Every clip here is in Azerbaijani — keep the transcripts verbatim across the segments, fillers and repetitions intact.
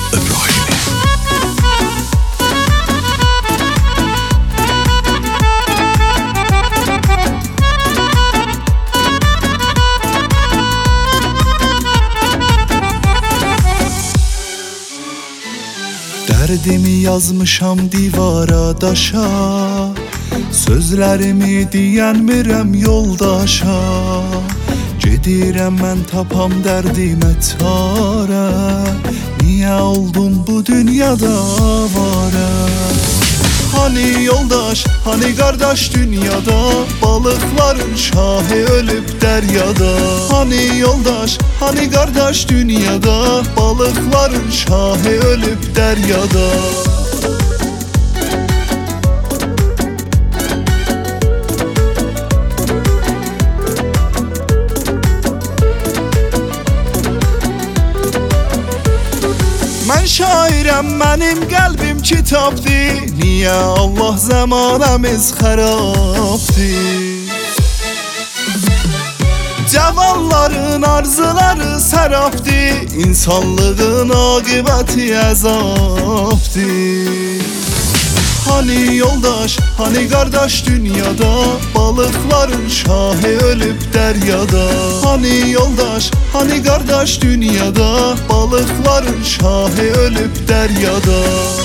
İbrahimi. Dərdimi yazmışam divara daşa, sözlərimi deyənmirəm yoldaşa. Gedirəm mən tapam dərdimə çarə, niyə oldum bu dünyada avara? Hani yoldaş, hani qardaş dünyada, balıqların şahı ölüb dəryada. Hani yoldaş, hani qardaş dünyada, balıqların şahı ölüb dəryada. Mən şairəm, mənim qəlbim kitabdır, niyə Allah zəmanəmiz xərabdır? Cavanların arzuları sərabdır, insanlığın aqibəti əzabdır. Hani yoldaş, hani qardaş dünyada, balıqların şahı ölüb dəryada. Hani yoldaş, hani qardaş dünyada, balıqların şahı ölüb dəryada.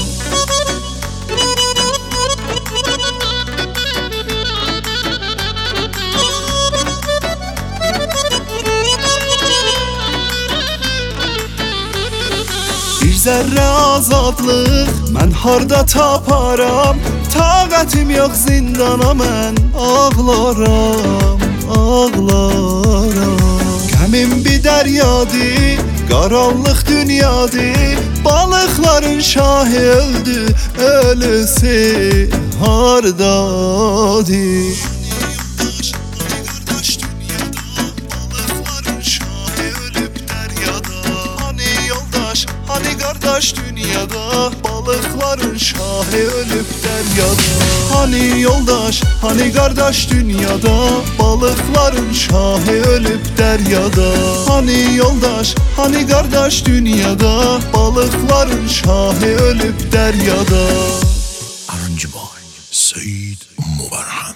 Bir zərrə azadlıq mən harda taparam? Taqətim yox zindana mən ağlaram, ağlaram. Qəmim bir dəryadır, qaranlıq dünyadır, balıqların şahı öldü, ölüsü hardadır? Hani qardaş dünyada, balıqların şahı ölüb dəryada. Hani yoldaş, hani qardaş dünyada, balıqların şahı ölüb dəryada. Hani yoldaş, hani qardaş dünyada, balıqların şahı ölüb dəryada. Arıncı Boy, Seyid Mubarhan.